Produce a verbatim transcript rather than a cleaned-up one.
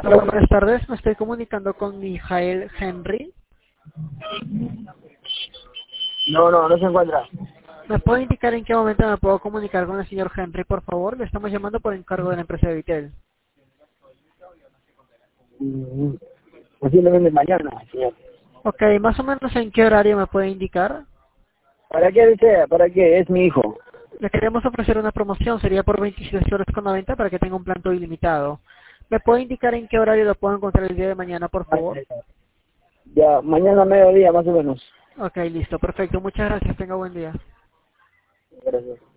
Hola, buenas tardes. Me estoy comunicando con Mijael Henry. No, no, no se encuentra. ¿Me puede indicar en qué momento me puedo comunicar con el señor Henry, por favor? Le estamos llamando por encargo de la empresa de Vitel. Mm, Posiblemente mañana, señor. Ok, más o menos en qué horario me puede indicar. ¿Para qué desea? ¿Para qué? Es mi hijo. Le queremos ofrecer una promoción, sería por veintisiete horas con noventa para que tenga un plan todo ilimitado. ¿Me puede indicar en qué horario lo puedo encontrar el día de mañana, por favor? Ya, mañana a mediodía más o menos. Ok, listo, perfecto. Muchas gracias. Tenga buen día. Gracias.